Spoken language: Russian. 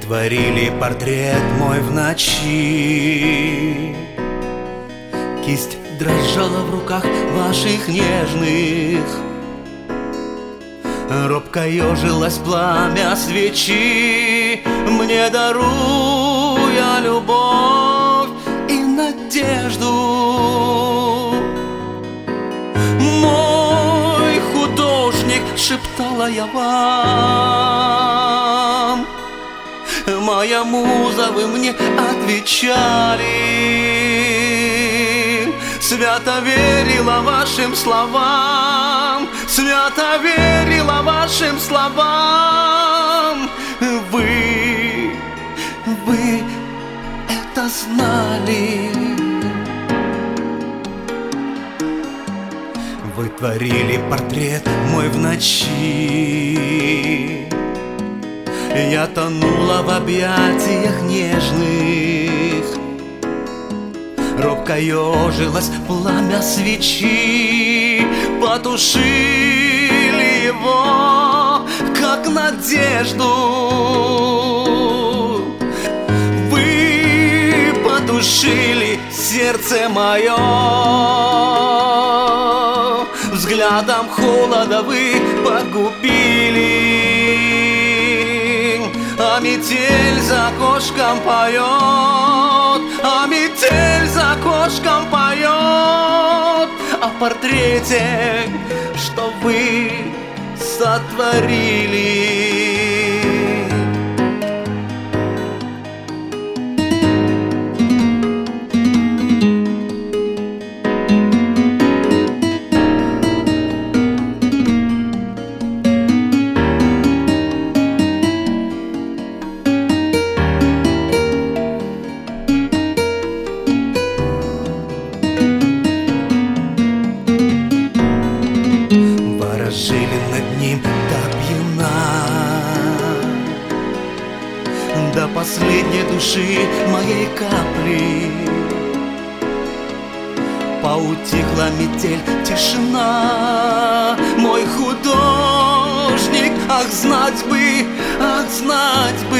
творили портрет мой в ночи. Кисть дрожала в руках ваших нежных, робко ежилось пламя свечи, мне даруя любовь и надежду. Мой художник, шептала я вам, моя муза, вы мне отвечали. Свято верила вашим словам, свято верила вашим словам. Вы это знали. Вы творили портрет мой в ночи. Я тонула в объятиях нежных, робко ежилось пламя свечи, потушили его, как надежду. Вы потушили сердце мое, взглядом холода вы погубили. А метель за окошком поет, а метель за окошком поет о портрете, что вы сотворили. Жили над ним до пьяна, до последней души моей капли. Поутихла метель, тишина. Мой художник, ах, знать бы,